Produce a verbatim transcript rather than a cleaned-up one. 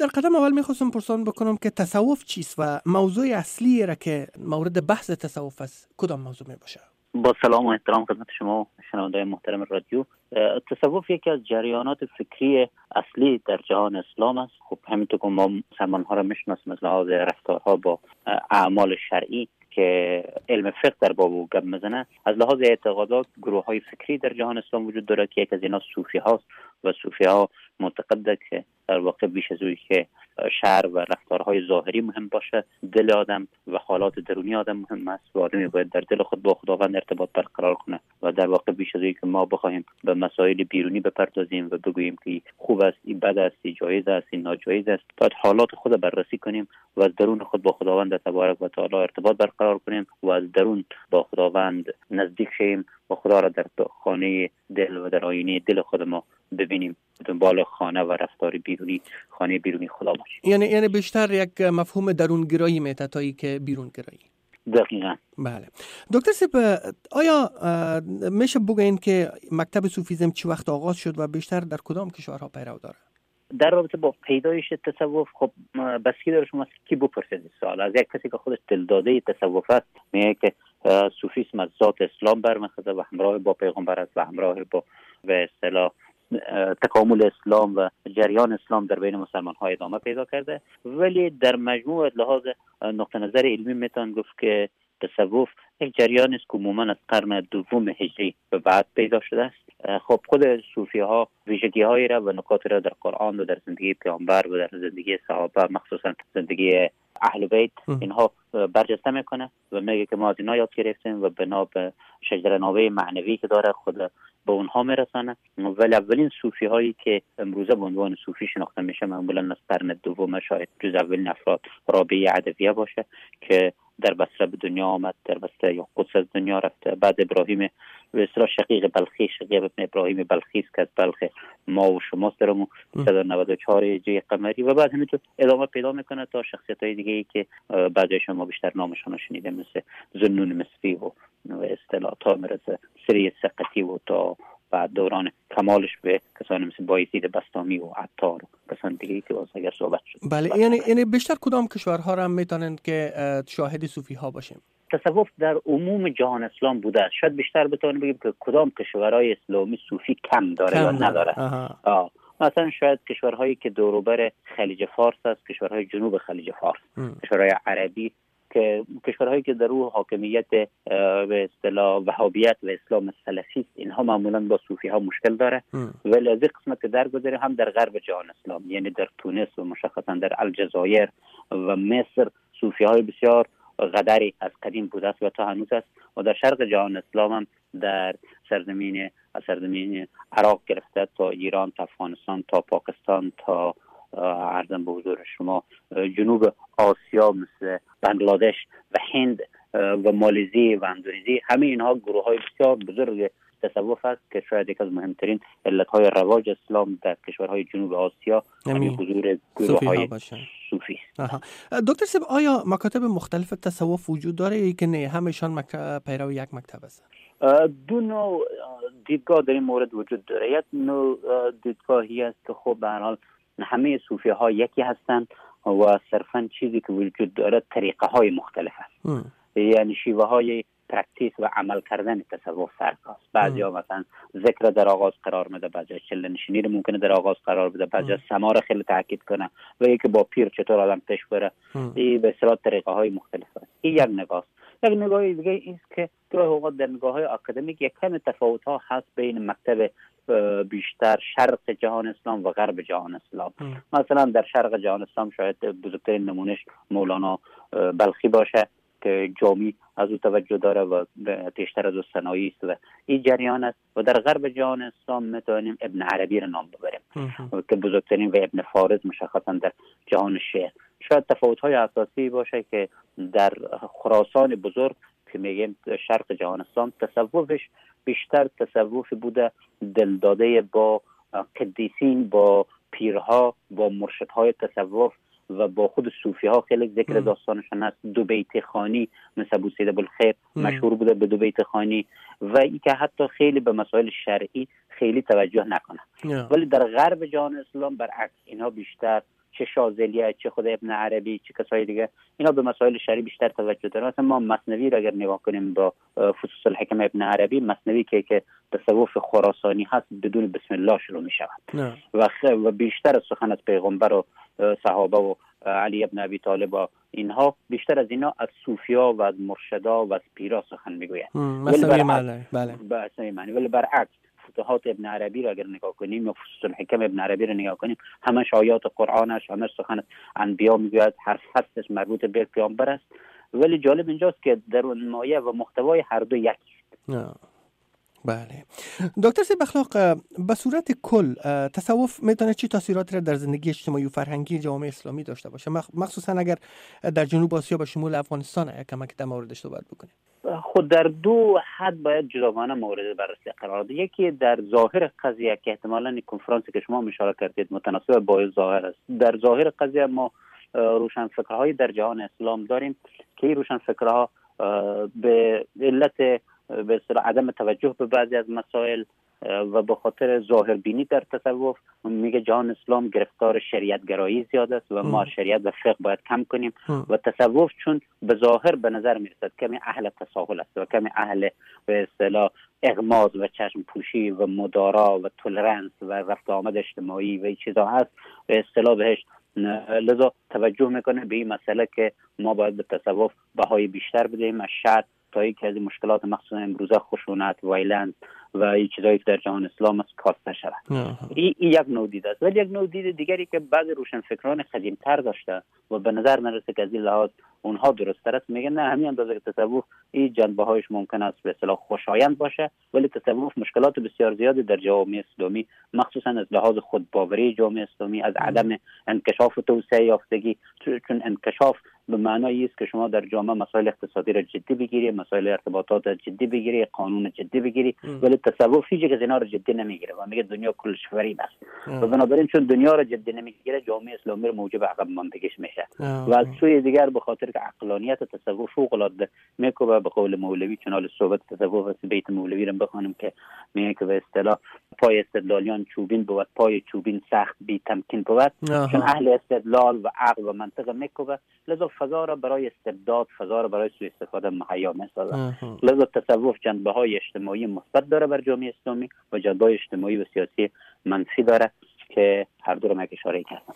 در قدم اول میخواستم پرسان بکنم که تصوف چیست و موضوع اصلی را که مورد بحث تصوف است کدام موضوع می باشه؟ با سلام و احترام خدمت شما شنوندگان محترم رادیو. تصوف یکی از جریانات فکری اصلی در جهان اسلام است. خب همینطور که ما مسلمان ها را میشناسیم از لحاظ رفتارها با اعمال شرعی که علم فقه در باب او گپ میزنه، از لحاظ اعتقادات گروه های فکری در جهان اسلام وجود دارد که یک از اینا صوفی هاست و صوفی ها معتقده که در واقع بیش از اوی که شعر و رفتارهای ظاهری مهم باشه، دل آدم و حالات درونی آدم مهم است و آدمی باید در دل خود با خداوند ارتباط برقرار کنه و در واقع بیش از اوی که ما بخوایم به مسائل بیرونی بپردازیم و بگوییم که خوب است، این بد است، این جایز است، این ناجایز است، باید حالات خود بررسی کنیم و از درون خود با خداوند تبارک و تعالی ارتباط برقرار کنیم و از درون با خداوند نزدیک شیم و خدا را در خانه دل و در آینه دل خود ما ببینیم، دنبال خانه و رفتار بیرونی خانه بیرونی خدا باشیم. یعنی یعنی بیشتر یک مفهوم درونگرایی میته تا که بیرونگرایی. دقیقاً. بله. دکتر سیب، آیا میشه بگوین که مکتب صوفیزم چی وقت آغاز شد و بیشتر در کدام کشورها پیرو داره؟ در رابطه با پیدایش تصوف خب بسکی داره شما کی بپرسید سوال از یک کسی که خودش دلداده تصوف است میگه که صوفیسم از ذات اسلام برمیخواد و همراه با پیغمبر است و همراه با به اصطلاح تکامل اسلام و جریان اسلام در بین مسلمان ها ادامه پیدا کرده، ولی در مجموع لحاظ نقطه نظر علمی میتوان گفت که تصوف یک جریان است که عموما از قرن دوم هجری به بعد پیدا شده است. خب خود صوفی ها ویژگی هایی را و نکاتی را در قرآن و در زندگی پیامبر و در زندگی صحابه مخصوصا زندگی اهل بیت اینها برجسته میکنه و میگه که ما از اینا یاد گرفتیم و بنا به شجره نامه معنوی که داره خود به اونها میرسانه. ولی اولین صوفی هایی که امروزه به عنوان صوفی شناخته میشه معمولا از قرن دوم، شاید جز اولین افراد رابعه عدویه باشه که در بصره به دنیا آمد، در بصره یا قدس از دنیا رفته. بعد ابراهیم به اصطلاح شقیق بلخی، شقیق ابن ابراهیم بلخی که از بلخ ما و شماست در مو صد و نود و چهار هجری قمری و بعد همینطور ادامه پیدا میکنه تا شخصیت های دیگه ای که بعضی شما بیشتر نامشون رو شنیده مثل ذوالنون مصری و به اصطلاح تا مرزه سری سقطی و تا بعد دوران کمالش به کسانی مثل بایزید بستامی و عطار و کسان دیگه که باز اگر صحبت شد. بله، یعنی یعنی بیشتر کدام کشورها را میتونن که شاهد صوفی ها باشیم؟ تصوف در عموم جهان اسلام بوده است. شاید بیشتر بتونیم بگیم که کدام کشورهای اسلامی صوفی کم داره کم یا نداره. آه. مثلا شاید کشورهایی که دوروبر خلیج فارس است، کشورهای جنوب خلیج فارس، ام. کشورهای عربی که کشورهایی که در او حاکمیت به اصطلاح وهابیت و اسلام سلفی است، اینها معمولا با صوفی ها مشکل داره. ولی از این قسمت که درگذریم هم در غرب جهان اسلام یعنی در تونس و مشخصا در الجزایر و مصر صوفی های بسیار قدری از قدیم بوده است و تا هنوز است و در شرق جهان اسلام هم در سرزمین از سرزمین عراق گرفته تا ایران تا افغانستان تا پاکستان تا عرضم به حضور شما جنوب آسیا مثل بنگلادش و هند و مالزی و اندونزی، همه اینها گروه های بسیار بزرگ تصوف است که شاید یک از مهمترین علت های رواج اسلام در کشورهای جنوب آسیا همین حضور گروه های صوفی است. دکتر سیب، آیا مکاتب مختلف تصوف وجود داره یا که نه همشان مکتب پیرو یک مکتب است؟ دو نوع دیدگاه در این مورد وجود داره. یک نوع دیدگاهی است که خب به هر حال همه صوفی ها یکی هستند و صرفا چیزی که وجود داره طریقه های مختلف است، یعنی شیوه های پرکتیس و عمل کردن تصوف فرق است. بعضی ها مثلا ذکر در آغاز قرار میده، بعضی ها چله نشینی رو ممکنه در آغاز قرار بده، بعضی ها سما رو خیلی تاکید کنه و یکی با پیر چطور آدم پیش بره. این به اصطلاح طریقه های مختلف است. این یک نگاه است. یک نگاه دیگه است که گاهی اوقات در نگاه های اکادمیک یک کم تفاوت ها هست بین مکتب بیشتر شرق جهان اسلام و غرب جهان اسلام. ام. مثلا در شرق جهان اسلام شاید بزرگترین نمونش مولانا بلخی باشه که جامی از او توجه داره و بیشتر از او صناعی است و این جریان است. و در غرب جهان اسلام میتونیم ابن عربی را نام ببریم که بزرگترین و ابن فارض مشخصا در جهان شیعه. شاید تفاوت‌های اساسی باشه که در خراسان بزرگ که میگیم شرق جهان اسلام تصوفش بیشتر تصوف بوده دلداده با قدیسین، با پیرها، با مرشدهای تصوف و با خود صوفی ها. خیلی ذکر داستانشان هست. دو بیت خانی مثل ابو سید ابوالخیر مشهور بوده به دو بیت خانی و ای که حتی خیلی به مسائل شرعی خیلی توجه نکنه. yeah. ولی در غرب جهان اسلام برعکس اینها بیشتر چه شاذلیه، چه خود ابن عربی، چه کسای دیگه، اینا به مسائل شرعی بیشتر توجه دارن. مثلا ما مثنوی را اگر نگاه کنیم با فصوص الحکم ابن عربی، مثنوی که که تصوف خراسانی هست بدون بسم الله شروع می شود و, و بیشتر از سخن از پیغمبر و صحابه و علی ابن ابی طالب و اینها، بیشتر از اینا از صوفیا و از مرشدا و از پیرا سخن میگویند. مثنوی معنی بله مثنوی معنی ولی برعکس فتوحات ابن عربی را اگر نگاه کنیم یا فصوص الحکم ابن عربی را نگاه کنیم، همش آیات قرآنش، همش سخن انبیا میگوید، هر فصلش مربوط به پیامبر است. ولی جالب اینجاست که در اون مایه و محتوای هر دو یکی است. بله دکتر سیب اخلاق، به صورت کل تصوف میتونه چه تاثیراتی را در زندگی اجتماعی و فرهنگی جامعه اسلامی داشته باشه، مخصوصا اگر در جنوب آسیا به شمول افغانستان کمک در موردش صحبت بکنیم؟ خود در دو حد باید جداگانه مورد بررسی قرار داد. یکی در ظاهر قضیه که احتمالاً این کنفرانسی که شما اشاره کردید متناسب با ظاهر است. در ظاهر قضیه ما روشنفکرهای در جهان اسلام داریم که این روشنفکرها به علت به اصطلاح عدم توجه به بعضی از مسائل و به خاطر ظاهر بینی در تصوف میگه جهان اسلام گرفتار شریعت گرایی زیاد است و ما شریعت و فقه باید کم کنیم و تصوف چون به ظاهر به نظر میرسد کمی اهل تساهل است و کمی اهل به اصطلاح اغماض و چشم پوشی و مدارا و تولرنس و رفت آمد اجتماعی و این چیزا هست، به اصطلاح بهش لذا توجه میکنه به این مسئله که ما باید به تصوف بهای بیشتر بدهیم از شر تا اینکه از مشکلات مخصوصا امروزه خشونت، وایلنس و این چیزایی که در جهان اسلام است کاسته شود. این ای یک نوع دید است. ولی یک نوع دید دیگری که بعضی روشنفکران قدیم‌تر داشته و به نظر نرسه که از این لحاظ اونها درست‌تر است، میگن نه همین اندازه که تصوف این جنبه‌هایش ممکن است به اصطلاح خوشایند باشه، ولی تصوف مشکلات بسیار زیادی در جامعه اسلامی مخصوصا از لحاظ خودباوری جامعه اسلامی، از عدم انکشاف و توسعه یافتگی، چون انکشاف به معنای است که شما در جامعه مسائل اقتصادی را جدی بگیری، مسائل ارتباطات را جدی بگیری، قانون جدی بگیری، ولی تصوف هیچ از اینا را جدی نمیگیره و میگه دنیا کلش فریب است و بنابراین چون دنیا را جدی نمیگیره جامعه اسلامی موجب عقب ماندگیش میشه و از سوی دیگر به خاطر که عقلانیت تصوف فوق العاده میکوبه. به قول مولوی چون حال صحبت تصوف است، بیت مولوی را بخوانیم که میگه که به اصطلاح پای استدلالیان چوبین بود، پای چوبین سخت بی تمکین بود، چون اهل استدلال و عقل و منطق میکوبه، لذا فضا را برای استبداد، فضا را برای سوء استفاده مهیا میسازه. لذا تصوف جنبه‌های اجتماعی مثبت داره بر جامعه اسلامی و جنبه‌های اجتماعی و سیاسی منفی داره که هر دو رو من اشاره کردم.